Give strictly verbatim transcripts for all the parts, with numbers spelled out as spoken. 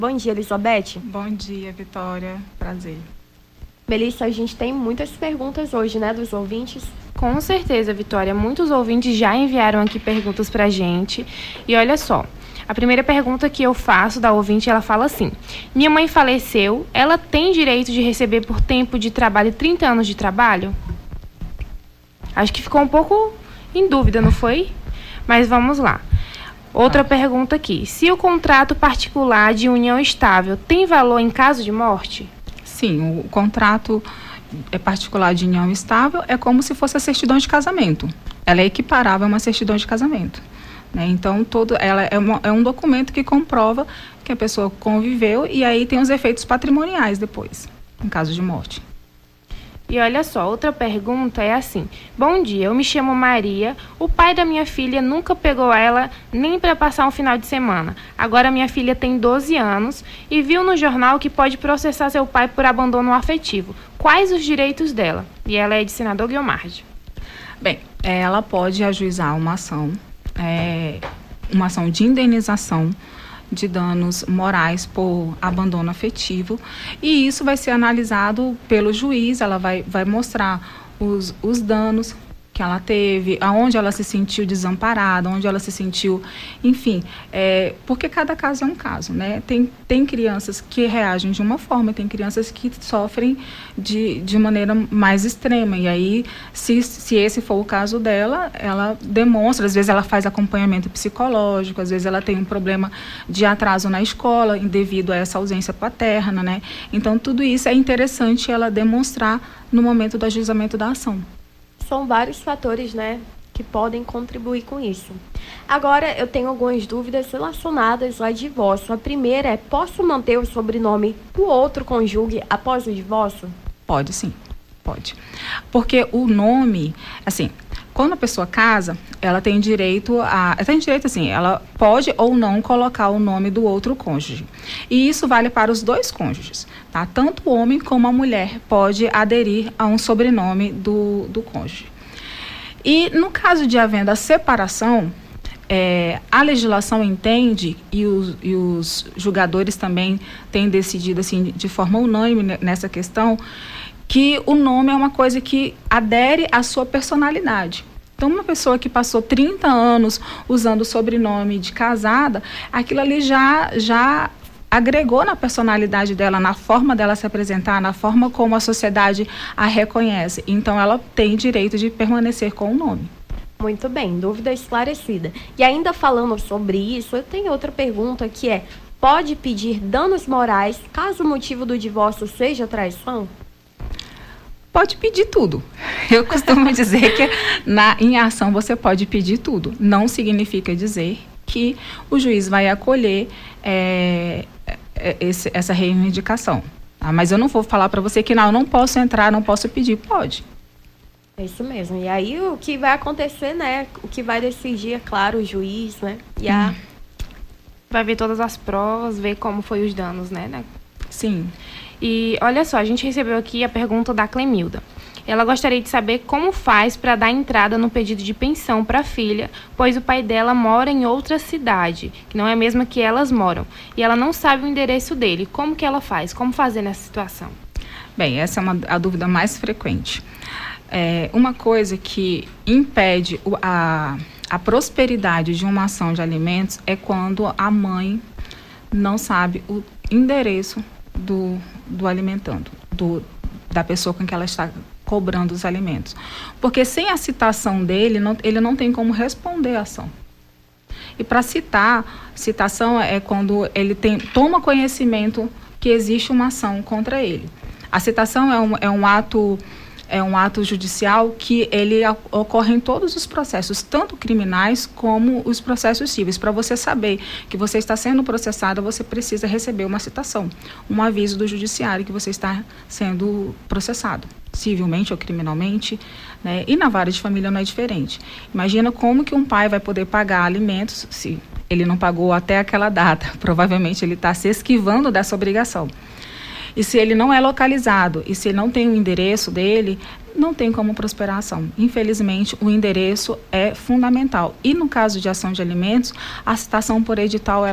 Bom dia, Elizabeth. Bom dia, Vitória. Prazer. Melissa, a gente tem muitas perguntas hoje, né, dos ouvintes? Com certeza, Vitória. Muitos ouvintes já enviaram aqui perguntas pra gente. E olha só, a primeira pergunta que eu faço da ouvinte, ela fala assim: minha mãe faleceu, ela tem direito de receber por tempo de trabalho trinta anos de trabalho? Acho que ficou um pouco em dúvida, não foi? Mas vamos lá. Outra ah. pergunta aqui. Se o contrato particular de união estável tem valor em caso de morte? Sim, o contrato particular de união estável é como se fosse a certidão de casamento. Ela é equiparável a uma certidão de casamento. Né? Então, todo, ela é, uma, é um documento que comprova que a pessoa conviveu e aí tem os efeitos patrimoniais depois, em caso de morte. E olha só, outra pergunta é assim: bom dia, eu me chamo Maria, o pai da minha filha nunca pegou ela nem para passar um final de semana. Agora minha filha tem doze anos e viu no jornal que pode processar seu pai por abandono afetivo. Quais os direitos dela? E ela é de Senador Guilmard. Bem, ela pode ajuizar uma ação, é, uma ação de indenização de danos morais por abandono afetivo, e isso vai ser analisado pelo juiz. Ela vai, vai mostrar os, os danos que ela teve, aonde ela se sentiu desamparada, onde ela se sentiu, enfim, é, porque cada caso é um caso, né? Tem, tem crianças que reagem de uma forma, tem crianças que sofrem de, de maneira mais extrema, e aí, se, se esse for o caso dela, ela demonstra, às vezes ela faz acompanhamento psicológico, às vezes ela tem um problema de atraso na escola, devido a essa ausência paterna, né? Então, tudo isso é interessante ela demonstrar no momento do ajuizamento da ação. São vários fatores, né, que podem contribuir com isso. Agora, eu tenho algumas dúvidas relacionadas ao divórcio. A primeira é: posso manter o sobrenome do outro cônjuge após o divórcio? Pode, sim. Pode. Porque o nome, assim, quando a pessoa casa, ela tem direito a... Ela tem direito, assim, ela pode ou não colocar o nome do outro cônjuge. E isso vale para os dois cônjuges, tá? Tanto o homem como a mulher pode aderir a um sobrenome do, do cônjuge. E no caso de havendo a separação, é, a legislação entende, e os, e os julgadores também têm decidido, assim, de forma unânime nessa questão, que o nome é uma coisa que adere à sua personalidade. Então, uma pessoa que passou trinta anos usando o sobrenome de casada, aquilo ali já, já agregou na personalidade dela, na forma dela se apresentar, na forma como a sociedade a reconhece. Então, ela tem direito de permanecer com o nome. Muito bem, dúvida esclarecida. E ainda falando sobre isso, eu tenho outra pergunta que é: pode pedir danos morais caso o motivo do divórcio seja traição? Pode pedir tudo. Eu costumo dizer que na, em ação você pode pedir tudo. Não significa dizer que o juiz vai acolher é, esse, essa reivindicação. Tá? Mas eu não vou falar para você que não, eu não posso entrar, não posso pedir. Pode. É isso mesmo. E aí o que vai acontecer, né? O que vai decidir, é claro, o juiz, né? E a... hum. Vai ver todas as provas, ver como foi os danos, né? né? Sim. E olha só, a gente recebeu aqui a pergunta da Clemilda. Ela gostaria de saber como faz para dar entrada no pedido de pensão para a filha, pois o pai dela mora em outra cidade, que não é a mesma que elas moram, e ela não sabe o endereço dele. Como que ela faz? Como fazer nessa situação? Bem, essa é uma, a dúvida mais frequente. É, uma coisa que impede o, a, a prosperidade de uma ação de alimentos é quando a mãe não sabe o endereço do, do alimentando, do, da pessoa com que ela está cobrando os alimentos. Porque sem a citação dele, não, ele não tem como responder a ação. E para citar, citação é quando ele tem, toma conhecimento que existe uma ação contra ele. A citação é um, é um ato... É um ato judicial que ele ocorre em todos os processos, tanto criminais como os processos cíveis. Para você saber que você está sendo processado, você precisa receber uma citação, um aviso do judiciário que você está sendo processado, civilmente ou criminalmente, né? E na vara de família não é diferente. Imagina como que um pai vai poder pagar alimentos se ele não pagou até aquela data. Provavelmente ele está se esquivando dessa obrigação. E se ele não é localizado, e se ele não tem o endereço dele, não tem como prosperar a ação. Infelizmente, o endereço é fundamental. E no caso de ação de alimentos, a citação por edital, ela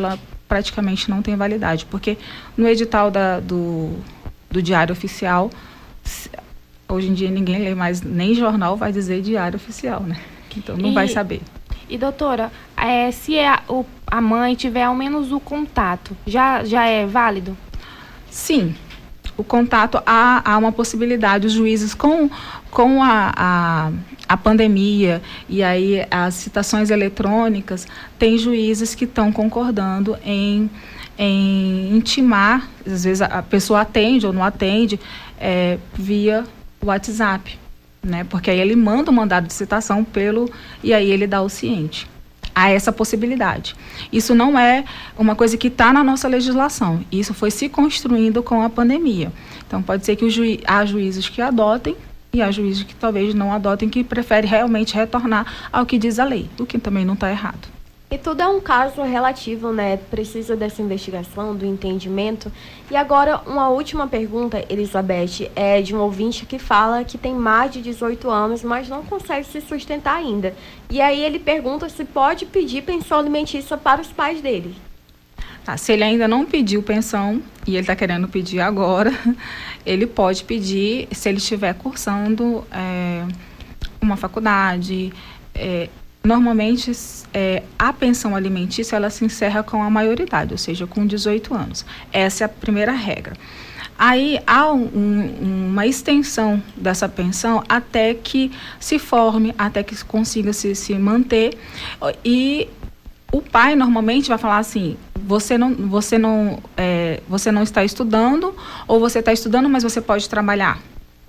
praticamente não tem validade, porque no edital da, do, do Diário Oficial, hoje em dia ninguém lê mais, nem jornal vai dizer Diário Oficial, né? Então não e, vai saber. E doutora, é, se a, o, a mãe tiver ao menos o contato, já, já é válido? Sim, o contato, há, há uma possibilidade, os juízes com, com a, a, a pandemia e aí as citações eletrônicas, tem juízes que estão concordando em, em intimar, às vezes a pessoa atende ou não atende, é, via WhatsApp, né? Porque aí ele manda o mandado de citação pelo, e aí ele dá o ciente. Há essa possibilidade. Isso não é uma coisa que está na nossa legislação. Isso foi se construindo com a pandemia. Então, pode ser que o juiz, há juízes que adotem e há juízes que talvez não adotem, que preferem realmente retornar ao que diz a lei, o que também não está errado. E tudo é um caso relativo, né? Precisa dessa investigação, do entendimento. E agora, uma última pergunta, Elizabeth, é de um ouvinte que fala que tem mais de dezoito anos, mas não consegue se sustentar ainda. E aí ele pergunta se pode pedir pensão alimentícia para os pais dele. Tá, se ele ainda não pediu pensão e ele está querendo pedir agora, ele pode pedir se ele estiver cursando é, uma faculdade. É, normalmente, é, a pensão alimentícia ela se encerra com a maioridade, ou seja, com dezoito anos. Essa é a primeira regra. Aí há um, um, uma extensão dessa pensão até que se forme, até que consiga se, se manter. E o pai normalmente vai falar assim: você não, você não, é, você não está estudando, ou você está estudando, mas você pode trabalhar.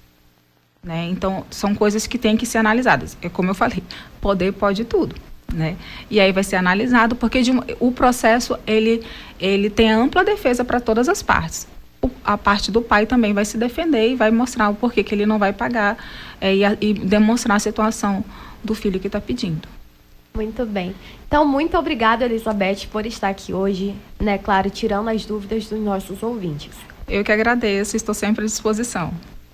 Né? Então, são coisas que têm que ser analisadas. É como eu falei, poder pode tudo. Né? E aí vai ser analisado, porque de, o processo ele, ele tem ampla defesa para todas as partes. O, a parte do pai também vai se defender e vai mostrar o porquê que ele não vai pagar é, e, a, e demonstrar a situação do filho que está pedindo. Muito bem. Então, muito obrigada, Elizabeth, por estar aqui hoje, né? Claro, tirando as dúvidas dos nossos ouvintes. Eu que agradeço, estou sempre à disposição.